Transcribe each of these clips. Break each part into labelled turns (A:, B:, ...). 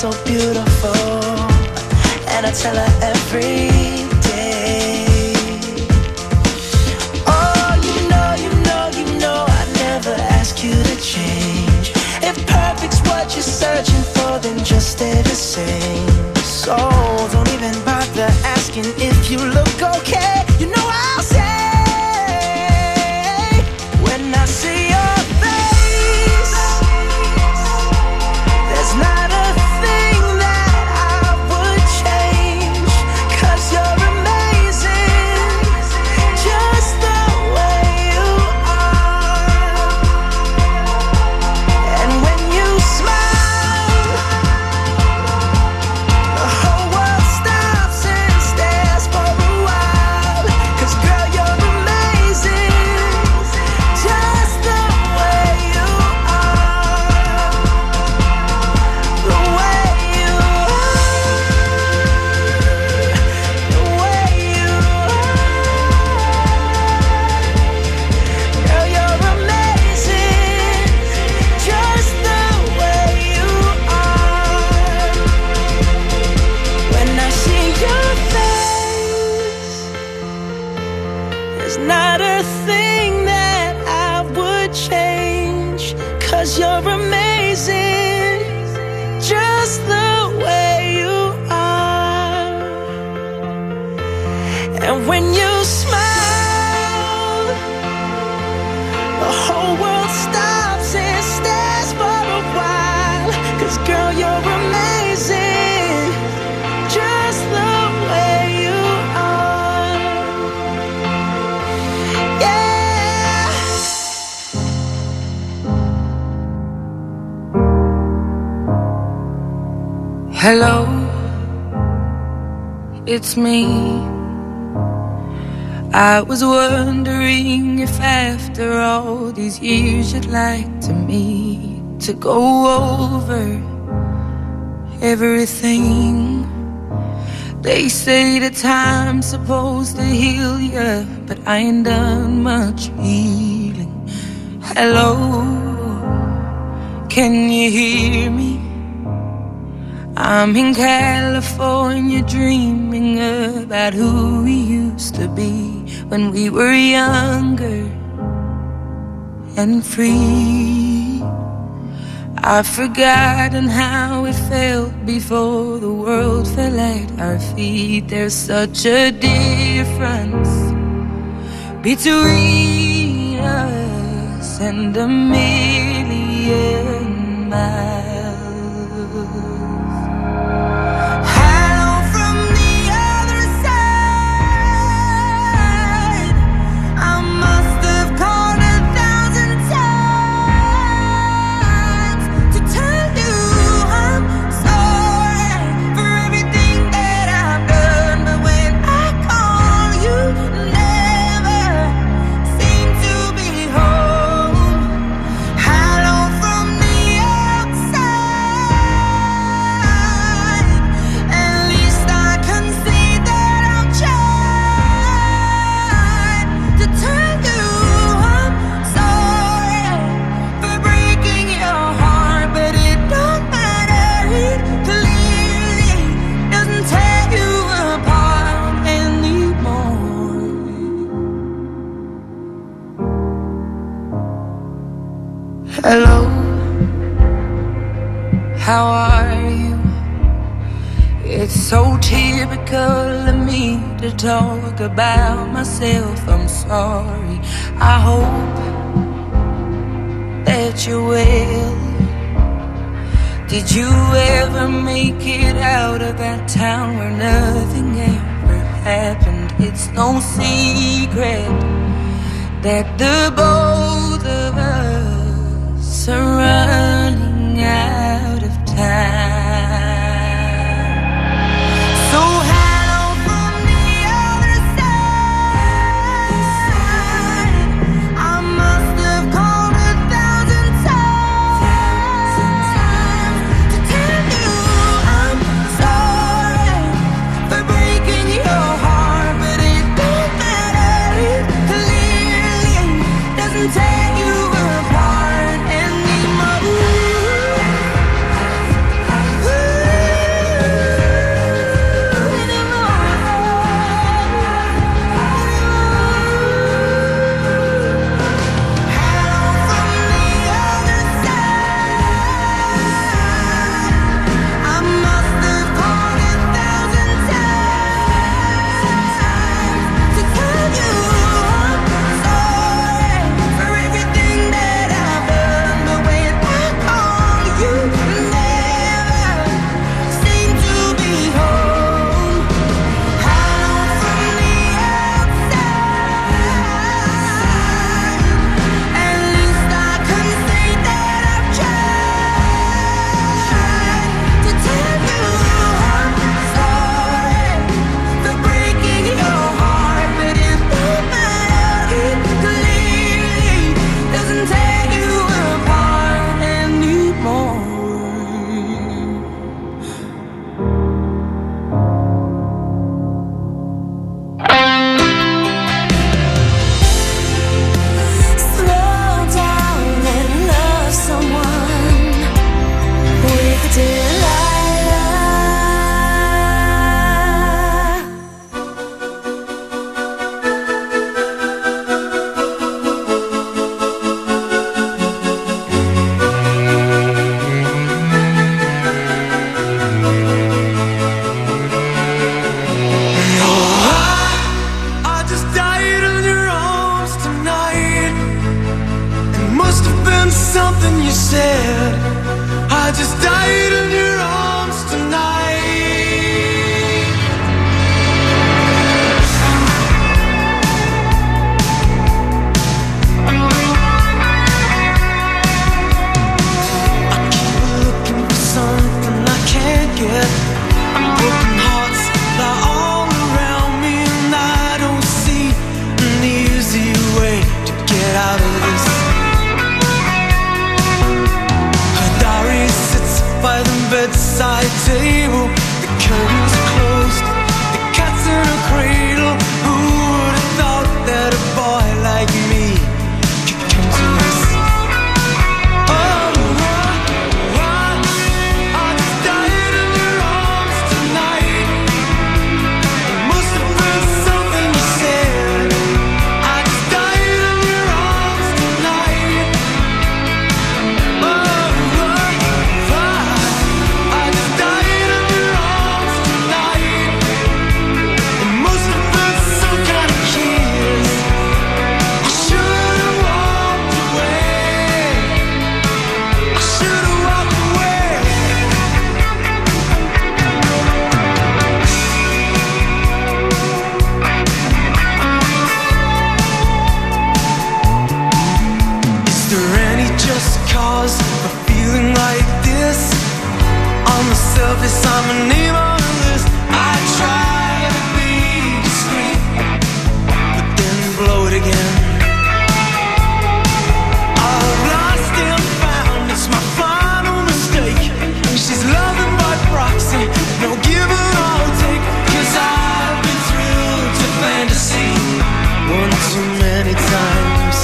A: so beautiful, and I tell her every day. Oh, you know I never ask you to change. If perfect's what you're searching for, then just stay the same. So don't even bother asking if you look okay. You know I'll say, when I see your face, there's not a thing that I would change, 'cause you're amazing, just the way you are. And when you smile, the whole world stops and stares for a while, 'cause girl, you're amazing, just the way you are. The way you are, the way you are. Girl, you're amazing, just the way you are. When I see your face, there's not a thing that I would change, 'cause you're amazing, just the way you are. And when you smile, the whole world stops and stares for a while, 'cause girl, you're amazing, just the way you are. Yeah.
B: Hello, it's me. I was wondering if after all these years you'd like me to go over everything. They say that time's supposed to heal ya, but I ain't done much healing. Hello, can you hear me? I'm in California dreaming about who we used to be when we were younger and free. I've forgotten how it felt before the world fell at our feet. There's such a difference between us and a million miles.
A: Hello from the other side. I must have called 1,000 times to tell you I'm sorry for everything that I've done, but when I call, you never seem to be home. Hello from the outside. At least I can see that I've tried to tell you I'm sorry for breaking your heart, but it don't matter. It clearly doesn't tear you apart anymore.
B: Hello, how are you? It's so typical of me to talk about myself. I'm sorry. I hope that you're well. Did you ever make it out of that town where nothing ever happened? It's no secret that the both of us are running out of time. So hello from the other side. I must have called 1,000 times to tell you I'm sorry for breaking your heart, but it don't matter. It clearly doesn't tear you apart anymore.
C: just died in your arms tonight. It must have been something you said. I just died in your arms tonight. Broken hearts lie all around me, and I don't see an easy way to get out of this. Her diary sits by the bedside table. The curtains are closed, the cat's in a cradle. Who would have thought that a boy like me could come to this? I'm a name on the list. I try to be discreet, but then blow it again. I've lost and found, it's my final mistake. She's loving by proxy, no give and I'll take. 'Cause I've been thrilled to fantasy one too many times.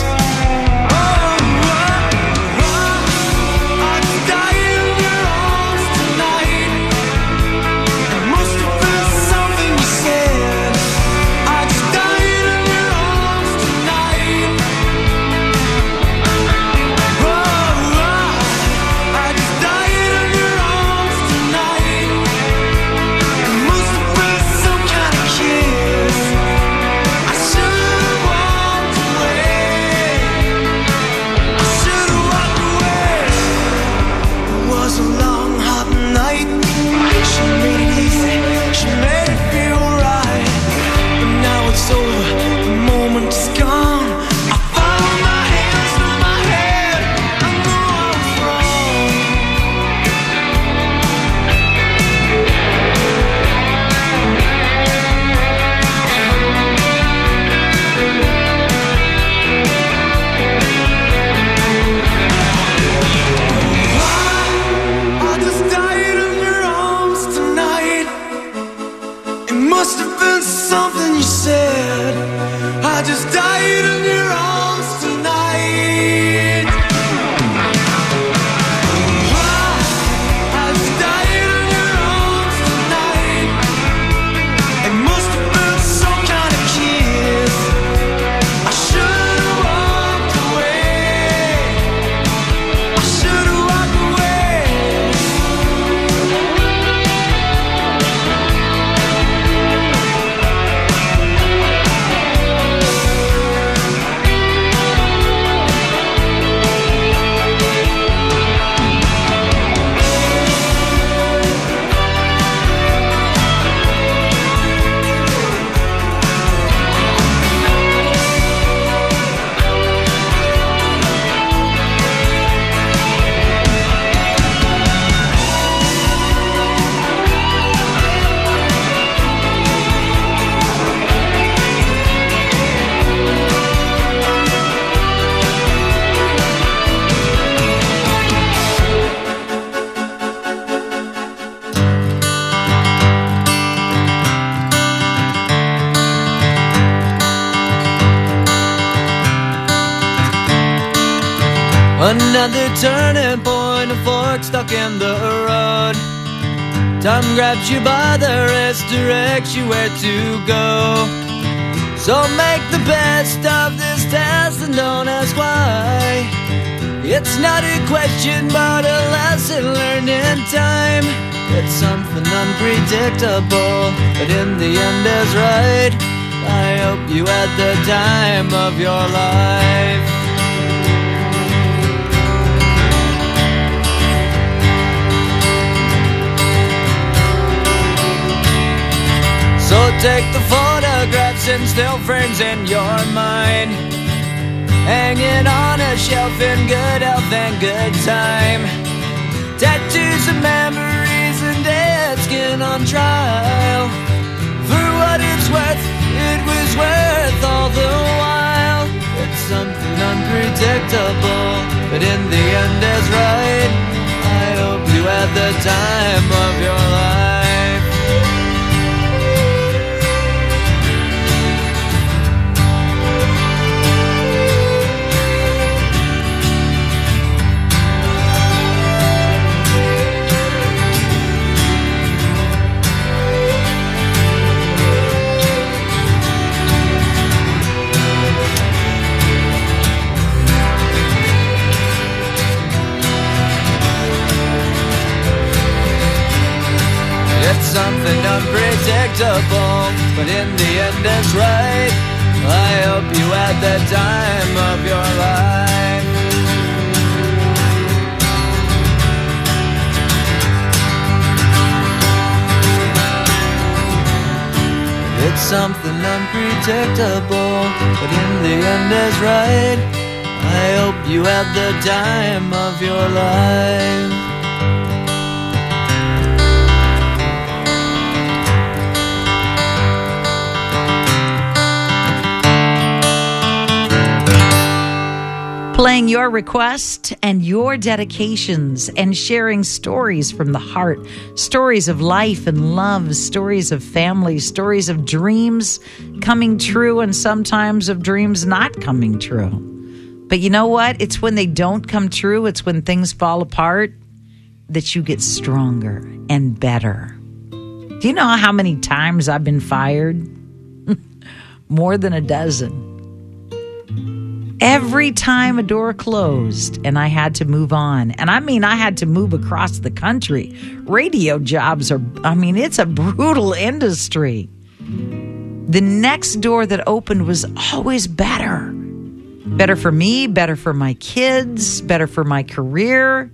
D: Another turning point, a fork stuck in the road. Time grabs you by the wrist, directs you where to go. So make the best of this test and don't ask why. It's not a question but a lesson learned in time. It's something unpredictable, but in the end is right. I hope you had the time of your life. So take the photographs and still frames in your mind, hanging on a shelf in good health and good time. Tattoos of memories and dead skin on trial. For what it's worth, it was worth all the while. It's something unpredictable, but in the end is right. I hope you had the time of your life. It's something unpredictable, but in the end it's right. I hope you had the time of your life. It's something unpredictable, but in the end is right. I hope you had the time of your life.
E: Playing your request and your dedications and sharing stories from the heart, stories of life and love, stories of family, stories of dreams coming true and sometimes of dreams not coming true. But you know what? It's when they don't come true, it's when things fall apart that you get stronger and better. Do you know how many times I've been fired? More than a dozen. Every time a door closed and I had to move on, and I mean I had to move across the country. Radio jobs are, it's a brutal industry. The next door that opened was always better. Better for me, better for my kids, better for my career.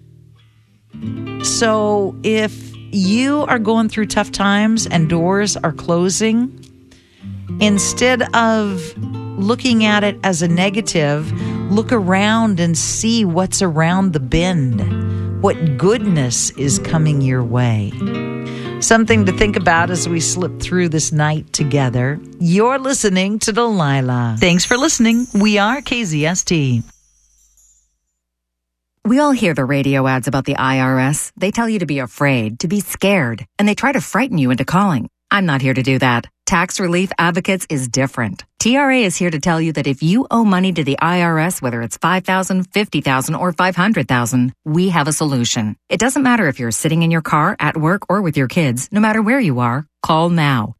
E: So if you are going through tough times and doors are closing, instead of looking at it as a negative, look around and see what's around the bend. What goodness is coming your way. Something to think about as we slip through this night together. You're listening to Delilah. Thanks for listening. We are KZST.
F: We all hear the radio ads about the IRS. They tell you to be afraid, to be scared, and they try to frighten you into calling. I'm not here to do that. Tax Relief Advocates is different. TRA is here to tell you that if you owe money to the IRS, whether it's $5,000, $50,000, or $500,000, we have a solution. It doesn't matter if you're sitting in your car, at work, or with your kids. No matter where you are, call now.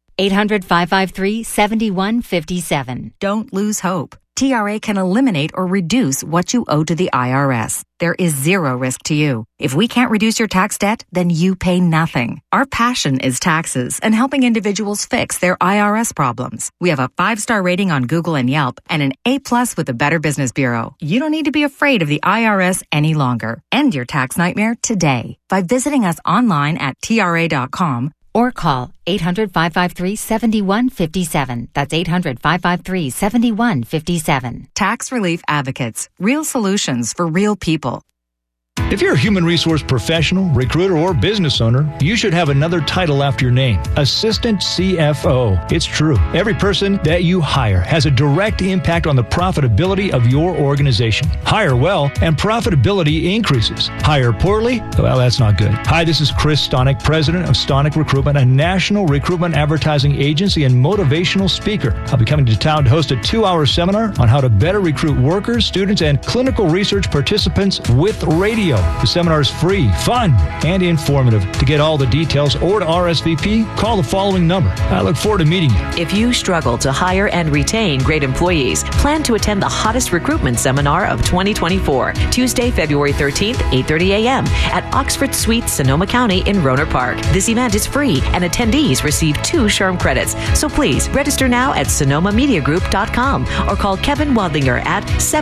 G: 800-553-7157.
F: Don't lose hope. TRA can eliminate or reduce what you owe to the IRS. There is zero risk to you. If we can't reduce your tax debt, then you pay nothing. Our passion is taxes and helping individuals fix their IRS problems. We have a 5-star rating on Google and Yelp and an A+ with the Better Business Bureau. You don't need to be afraid of the IRS any longer. End your tax nightmare today by visiting us online at TRA.com
G: or call 800-553-7157. That's 800-553-7157.
F: Tax Relief Advocates. Real solutions for real people.
H: If you're a human resource professional, recruiter, or business owner, you should have another title after your name, Assistant CFO. It's true. Every person that you hire has a direct impact on the profitability of your organization. Hire well, and profitability increases. Hire poorly? Well, that's not good. Hi, this is Chris Stonick, president of Stonick Recruitment, a national recruitment advertising agency and motivational speaker. I'll be coming to town to host a 2-hour seminar on how to better recruit workers, students, and clinical research participants with radio video. The seminar is free, fun, and informative. To get all the details or to RSVP, call the following number. I look forward to meeting you.
I: If you struggle to hire and retain great employees, plan to attend the hottest recruitment seminar of 2024, Tuesday, February 13th, 8:30 a.m. at Oxford Suites, Sonoma County in Rohnert Park. This event is free and attendees receive 2 SHRM credits. So please register now at sonomamediagroup.com or call Kevin Wadlinger at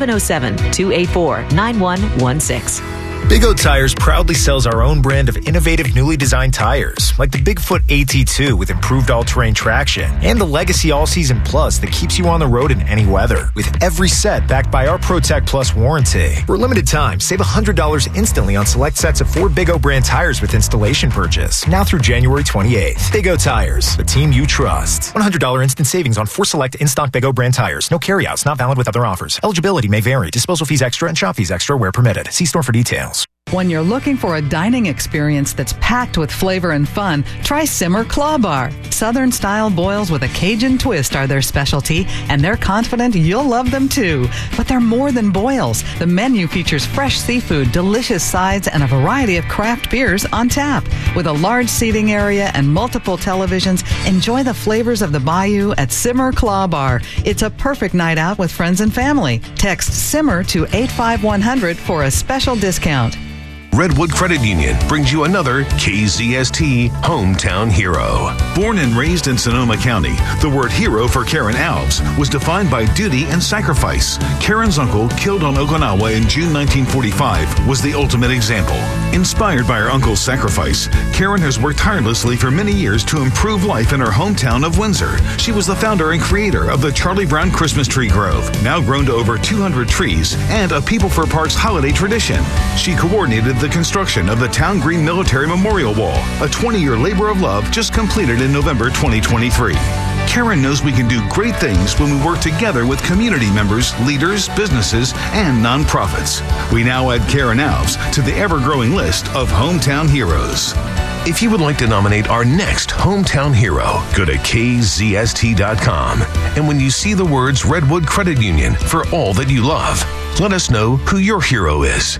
I: 707-284-9116.
J: Big O Tires proudly sells our own brand of innovative, newly designed tires, like the Bigfoot AT2 with improved all-terrain traction, and the Legacy All-Season Plus that keeps you on the road in any weather, with every set backed by our ProTech Plus warranty. For a limited time, save $100 instantly on select sets of 4 Big O brand tires with installation purchase, now through January 28th. Big O Tires, the team you trust. $100 instant savings on 4 select in-stock Big O brand tires. No carryouts, not valid with other offers. Eligibility may vary. Disposal fees extra and shop fees extra where permitted. See store for details.
K: When you're looking for a dining experience that's packed with flavor and fun, try Simmer Claw Bar. Southern-style boils with a Cajun twist are their specialty, and they're confident you'll love them too. But they're more than boils. The menu features fresh seafood, delicious sides, and a variety of craft beers on tap. With a large seating area and multiple televisions, enjoy the flavors of the bayou at Simmer Claw Bar. It's a perfect night out with friends and family. Text SIMMER to 85100 for a special discount.
L: Redwood Credit Union brings you another KZST Hometown Hero. Born and raised in Sonoma County, the word hero for Karen Alves was defined by duty and sacrifice. Karen's uncle, killed on Okinawa in June 1945, was the ultimate example. Inspired by her uncle's sacrifice, Karen has worked tirelessly for many years to improve life in her hometown of Windsor. She was the founder and creator of the Charlie Brown Christmas Tree Grove, now grown to over 200 trees, and a People for Parks holiday tradition. She coordinated the construction of the Town Green Military Memorial Wall, a 20-year labor of love just completed in November 2023. Karen knows we can do great things when we work together with community members, leaders, businesses, and nonprofits. We now add Karen Alves to the ever-growing list of Hometown Heroes.
M: If you would like to nominate our next Hometown Hero, go to KZST.com. And when you see the words Redwood Credit Union for all that you love, let us know who your hero is.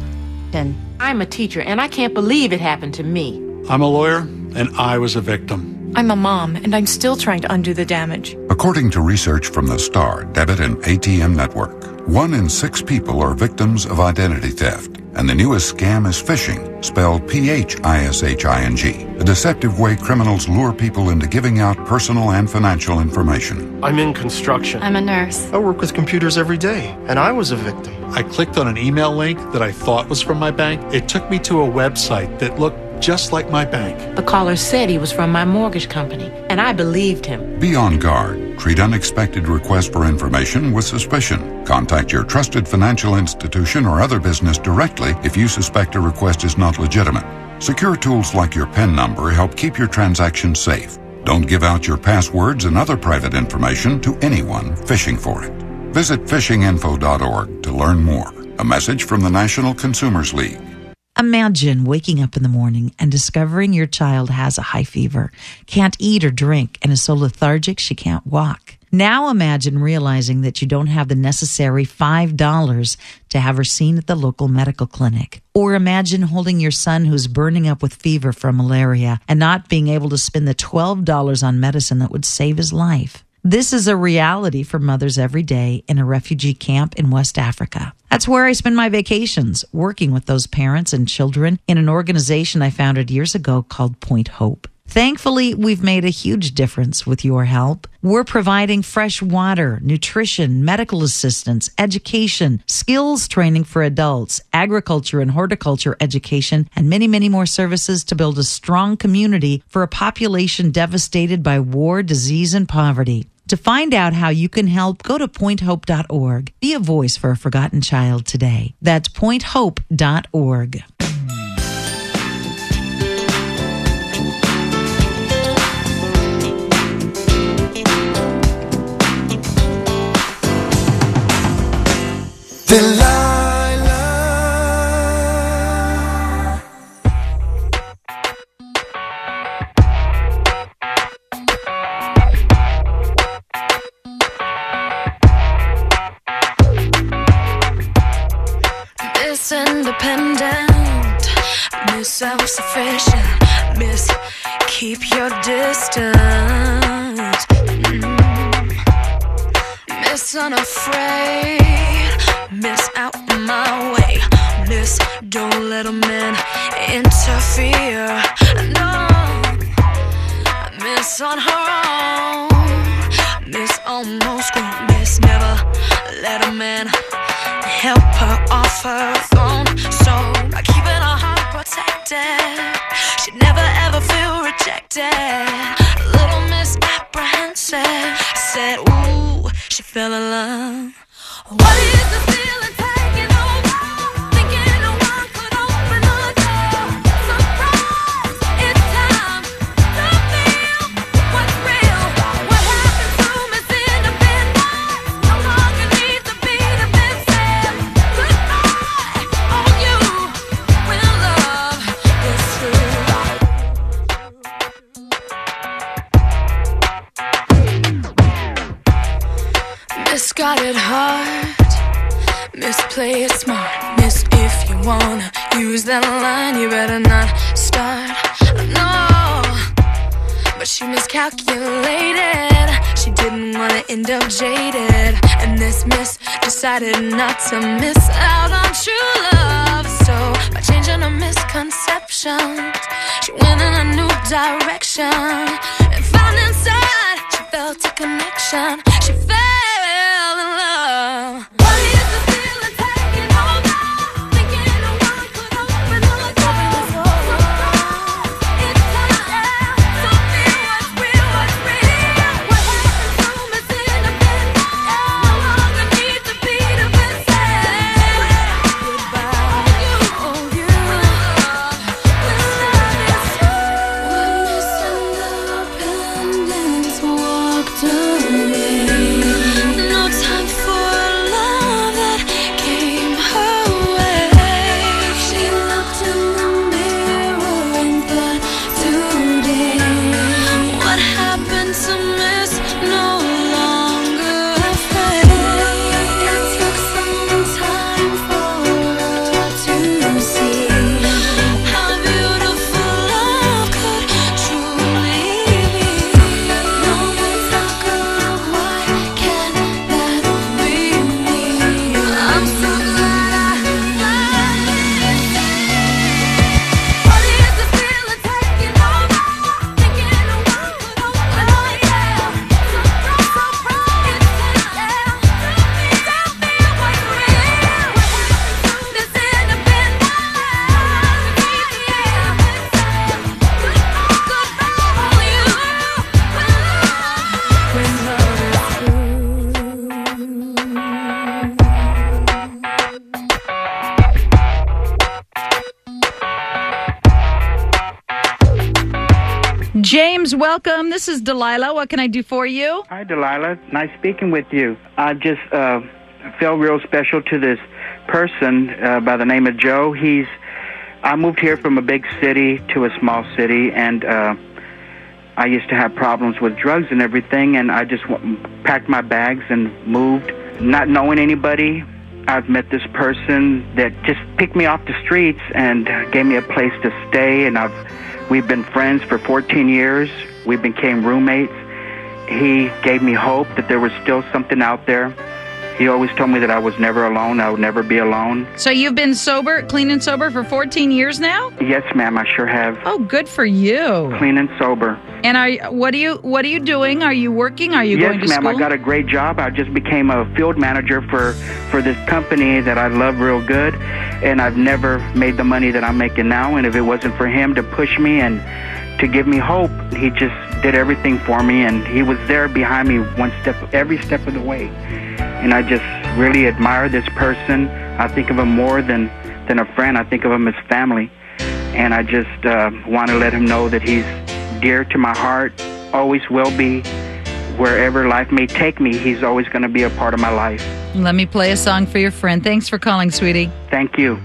N: I'm a teacher, and I can't believe it happened to me.
O: I'm a lawyer, and I was a victim.
P: I'm a mom, and I'm still trying to undo the damage.
Q: According to research from the STAR Debit and ATM Network, 1 in 6 people are victims of identity theft. And the newest scam is phishing, spelled P-H-I-S-H-I-N-G, a deceptive way criminals lure people into giving out personal and financial information.
R: I'm in construction.
P: I'm a nurse.
R: I work with computers every day, and I was a victim.
O: I clicked on an email link that I thought was from my bank. It took me to a website that looked just like my bank.
N: The caller said he was from my mortgage company, and I believed him.
Q: Be on guard. Treat unexpected requests for information with suspicion. Contact your trusted financial institution or other business directly if you suspect a request is not legitimate. Secure tools like your PIN number help keep your transactions safe. Don't give out your passwords and other private information to anyone fishing for it. Visit fishinginfo.org to learn more. A message from the National Consumers League.
E: Imagine waking up in the morning and discovering your child has a high fever, can't eat or drink, and is so lethargic she can't walk. Now imagine realizing that you don't have the necessary $5 to have her seen at the local medical clinic. Or imagine holding your son who's burning up with fever from malaria and not being able to spend the $12 on medicine that would save his life. This is a reality for mothers every day in a refugee camp in West Africa. That's where I spend my vacations, working with those parents and children in an organization I founded years ago called Point Hope. Thankfully, we've made a huge difference with your help. We're providing fresh water, nutrition, medical assistance, education, skills training for adults, agriculture and horticulture education, and many, many more services to build a strong community for a population devastated by war, disease, and poverty. To find out how you can help, go to pointhope.org. Be a voice for a forgotten child today. That's pointhope.org.
A: Independent
B: Miss Self-Sufficient, Miss Keep Your Distance, Miss Unafraid, Miss Out My Way, Miss Don't Let a Man Interfere, no, Miss On Her Own, Miss Almost Grown, Miss Never Let a Man help her off her throne. So by keeping her heart protected, she'd never ever feel rejected. Little Miss Apprehensive, I said, ooh, she fell in love. What is the feeling taking over? Thinking no one could open the door. Surprise, it's time to feel what's real. What happened to Miss Independence? No longer needs to be defensive. Goodbye, oh you, when love is true. Miss got it hard, Miss play it smart, Miss if you wanna use that line, you better not start, no. But she miscalculated, she didn't wanna end up jaded, and this miss decided not to miss out on true love. So by changing her misconceptions, she went in a new direction, and found inside she felt a connection. She fell in love. What is the feeling taking over? Thinking no one could open the door. It's time to feel what's real, what's real. What happened to Miss Independence? No longer needs to be defensive. Goodbye, oh you, when love is true. When Miss Independence walked away, no time for love that came her way. She looked in the mirror and thought, today, what happened to Miss No Longer Afraid? It took some time for her to see how beautiful love could truly be. No one's not gonna, why can't that be me? I'm so glad I what is the feeling taking over? Thinking no one could open the door. Surprise, surprise, it's time to feel what's real. What happened to Miss Independence? Goodbye, oh you, when love is
E: James, welcome. This is Delilah. What can I do for you?
S: Hi, Delilah. Nice speaking with you. I just felt real special to this person by the name of Joe. I moved here from a big city to a small city, and I used to have problems with drugs and everything, and I just packed my bags and moved, not knowing anybody. I've met this person that just picked me off the streets and gave me a place to stay, and we've been friends for 14 years. We became roommates. He gave me hope that there was still something out there. He always told me that I was never alone. I would never be alone.
E: So you've been sober, clean and sober for 14 years now?
S: Yes, ma'am, I sure have.
E: Oh, good for you.
S: Clean and sober.
E: And what are you doing? Are you working? Are you going to
S: Yes,
E: school?
S: ma'am, I got a great job. I just became a field manager for this company that I love real good, and I've never made the money that I'm making now, and if it wasn't for him to push me and to give me hope, he just did everything for me, and he was there behind me every step of the way. And I just really admire this person. I think of him more than a friend. I think of him as family. And I just want to let him know that he's dear to my heart, always will be. Wherever life may take me, he's always going to be a part of my life.
E: Let me play a song for your friend. Thanks for calling, sweetie.
S: Thank you.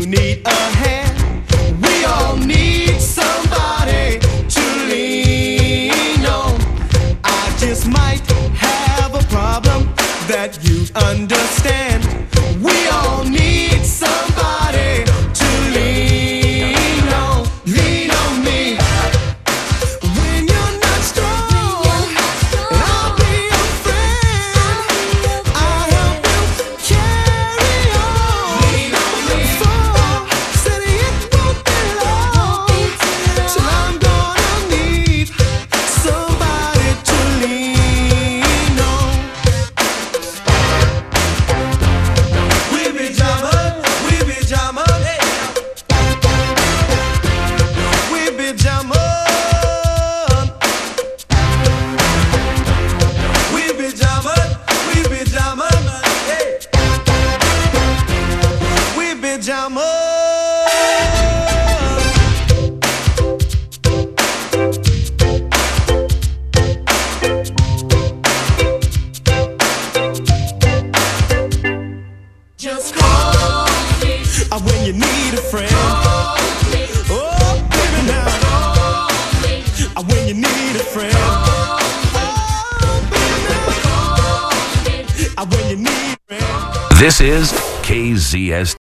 C: need a hand. We all need somebody to lean on. I just might have a problem that you understand. We all need somebody to lean on. Lean on me when you're not strong, and I'll be your friend. I'll help you carry on. Lean on me. Said it won't be long till I'm gonna need somebody to lean on. We be jamming, we be jamming, we be jamming, we be jamming, we be jamming, we be jamming. Just call me when you need a friend. Oh, baby, now. When you need a friend. Oh, baby, now. When you need a friend.
M: This is KZST.